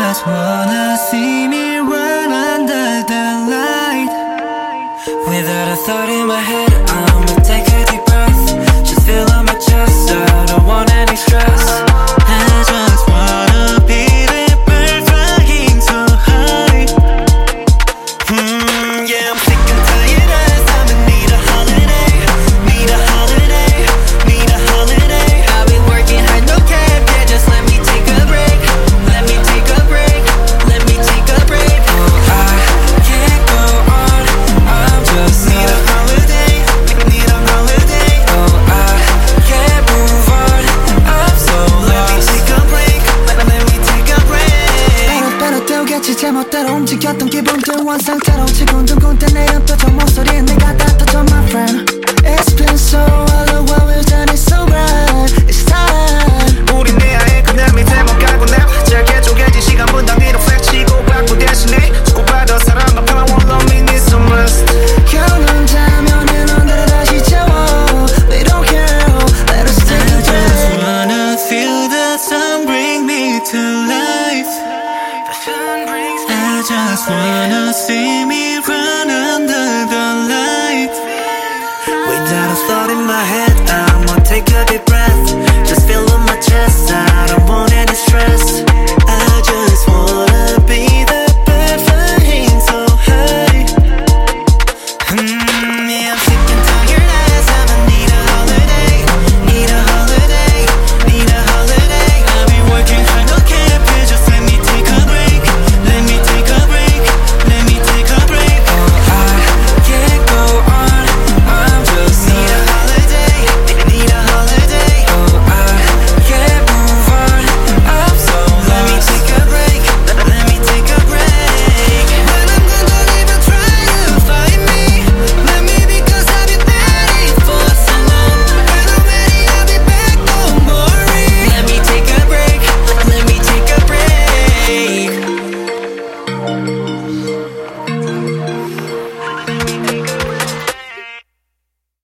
just wanna see me run under the light. Without a thought in my head, I'ma take a deep breath. Just feel on my chest, I don't want any stress. I just wanna be that bird flying so high. Yeah, I'm sick and tired of I'ma need a holiday. Need a holiday, need a holiday. I've been working hard, no cap, yeah, just let me take a break. Let me take a break, let me take a break. Oh, I can't go on, I'm just need a holiday, need a holiday. Oh, I can't move on, I'm so lost. Let me take a break, let me take a break. 따로 때우겠지 제멋대로 움직였던 기분들 원상태로 지근둥근 내는 표정 목소리에 내가 닿았던 my friend. It's been so long, what we've done is so right. It's time. 우리 내 아예 그날 밑에 못 가고 나 짧게 쪼개진 시간 분당 뒤로 펼치고 받고 대신에 주고받아 사랑과 평화 won't love me need some rest. 겨울은 자면은 오늘을 다시 채워. We don't care, let us take a I just break. wanna feel the sun bring me to life. I just wanna see me run under the light. Without a thought in my head,